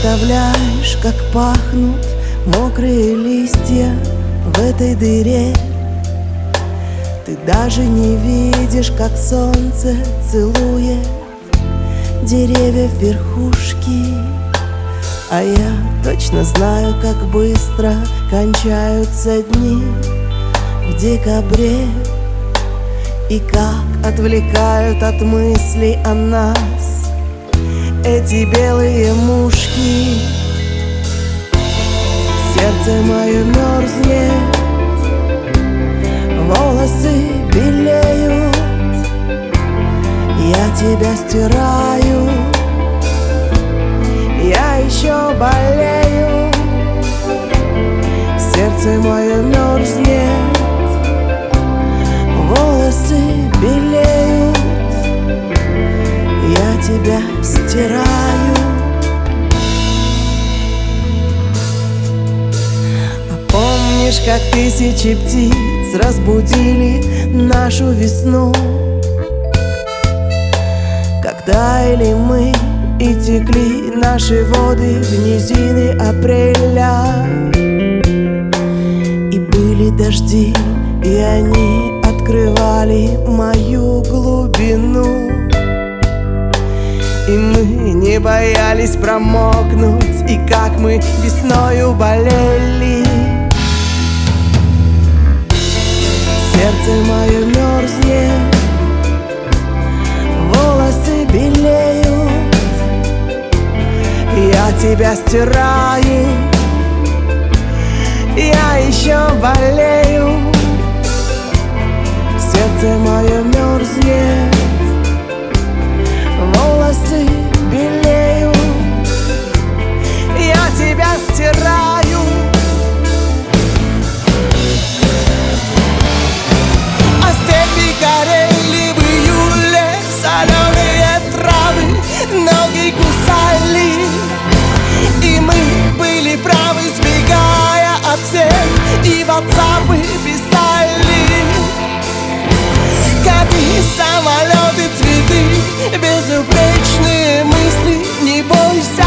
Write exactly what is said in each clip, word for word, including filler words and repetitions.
представляешь, как пахнут мокрые листья в этой дыре? Ты даже не видишь, как солнце целует деревья в верхушки. А я точно знаю, как быстро кончаются дни в декабре, и как отвлекают от мыслей о нас эти белые мушки. Сердце мое мерзнет, волосы белеют, я тебя стираю, я еще болею. Сердце мое мерзнет, волосы белеют, я тебя стираю. А помнишь, как тысячи птиц разбудили нашу весну, как таяли мы и текли наши воды в низины апреля? И были дожди, и они открывали мою глубину, и мы не боялись промокнуть, и как мы весною болели. Сердце мое мерзнет, волосы белеют, я тебя стираю, я еще болею. Сердце мое мерзнет, волосы белеют, я тебя стираю. А степи горели в июле, соленые травы ноги кусали, и мы были правы, сбегая от всех, и в ватсапы писали. Коты, самолеты, цветы, безупречные мысли, не бойся.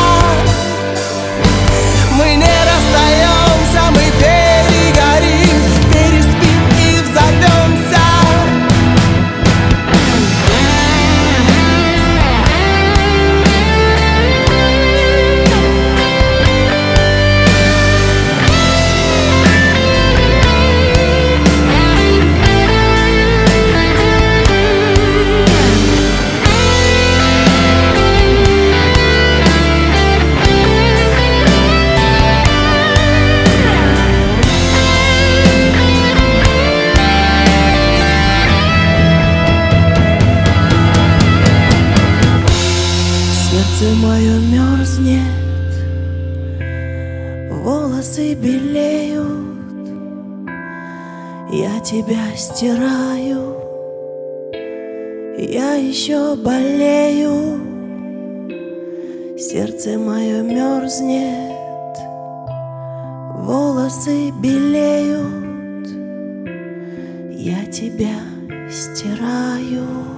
Мы не расстаемся, мы перегорим, переспим и взорвемся. Сердце мое мерзнет, волосы белеют, я тебя стираю, я еще болею. Сердце мое мерзнет, волосы белеют, я тебя стираю.